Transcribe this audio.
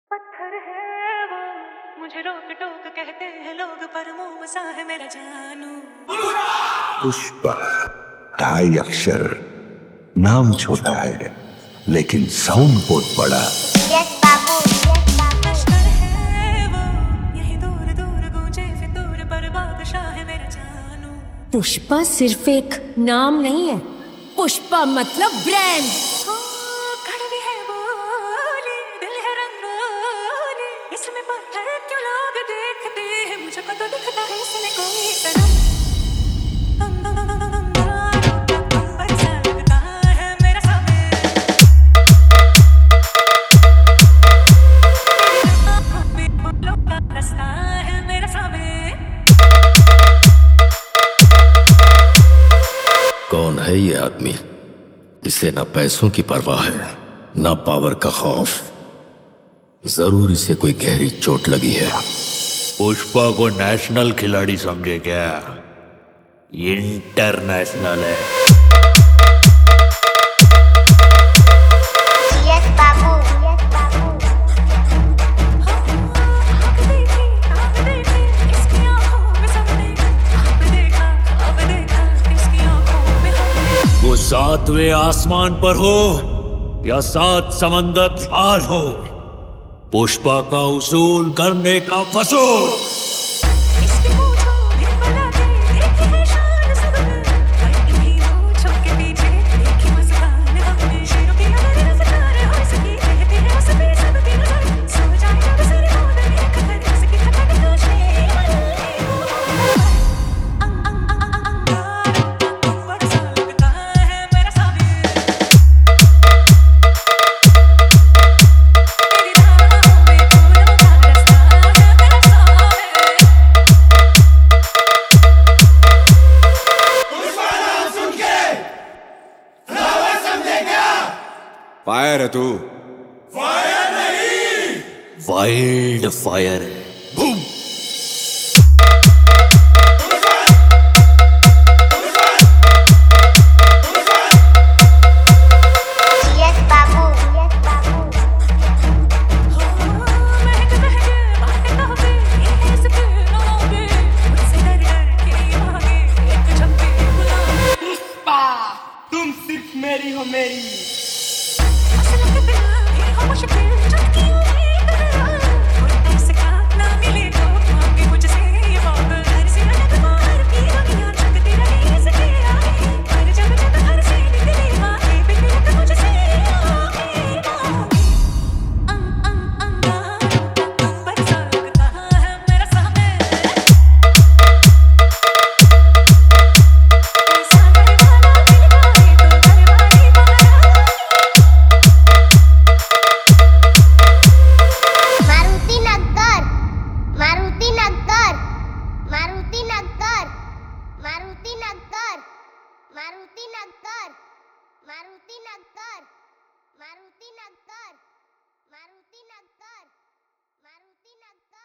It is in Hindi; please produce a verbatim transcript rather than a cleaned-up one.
पत्थर है वो, मुझे रोक टोक कहते हैं लोग, पर मुंह सा है मेरा जानू। पुष्पा ढाई अक्षर, नाम छोटा है लेकिन साउंड बहुत बड़ा। यस बाबू, यस बाबू। लश्कर है वो, यही दूर दूर गूंजे फितूर, पर बादशाह है मेरा जानू। पुष्पा सिर्फ एक नाम नहीं है, पुष्पा मतलब ब्रांड। हो, कड़वी है बोली, दिल है रंगोली, इसमें पत्थर क्यों लोग देखते हैं, मुझको तो दिखता है इसमें कोई सनम। अंबर सा लगता है मेरा सामने, फूलों का रास्ता है मेरा सामने। कौन है ये आदमी? इसे ना पैसों की परवाह है, ना पावर का खौफ। जरूर इसे कोई गहरी चोट लगी है। पुष्पा को नेशनल खिलाड़ी समझे क्या? इंटरनेशनल है। यस बाबू, यस बाबू। आँख देखी, आँख देखी, इसकी आँखों में सबने, आप देखा, अब देखा, इसकी आँखों में हमने। वो सातवें आसमान पर हो या सात समंदर पार हो, पुष्पा का उसूल करने का फसूल। इसकी मूंछों में पलाते, देखी है शान सबने, पर इन्हीं मूंछों के पीछे देखी मुस्कान हमने। शेरों की अगर रफ्तार हो सकी, कहते हैं उस पे सबकी नजर, सो जाए जब सर मोड़ में खतर, उसकी थकान को शेर अंग अंग अंग अंगारों का अंबर सा लगता है मेरा सामने। तेरी धाराओं में फूलों का रास्ता है मेरा सामने। फायर है तू। वाइल्ड फायर है। बूम। यस बाबू, यस बाबू। हो महक महक बातें कहोगे, ये है इसके नागे, मुझसे डर डर के भागे, एक झपके गुलाब। तुम सिर्फ मेरी हो मेरी। असल में दिल भी हो मुश्किल, चुटकियों में करार, कोई ऐसे का ना मिले तो मांगे मुझसे ये पागल। घर से अलग बाहर की दुनिया झुकती रही इसके आगे, पर जब जब घर से निकली मांगे, बिगड़त मुझसे आगे आगे। अंग अंग अंगारों का अंबर सा लगता है मेरा सामने। ऐसा करवाना दिल मारे तो घरवाली बाहर मारुति नगर, मारुति नगर, मारुति नगर, मारुति नगर, मारुति नगर, मारुति नगर, मारुति नगर, मारुति नगर, मारुति नगर।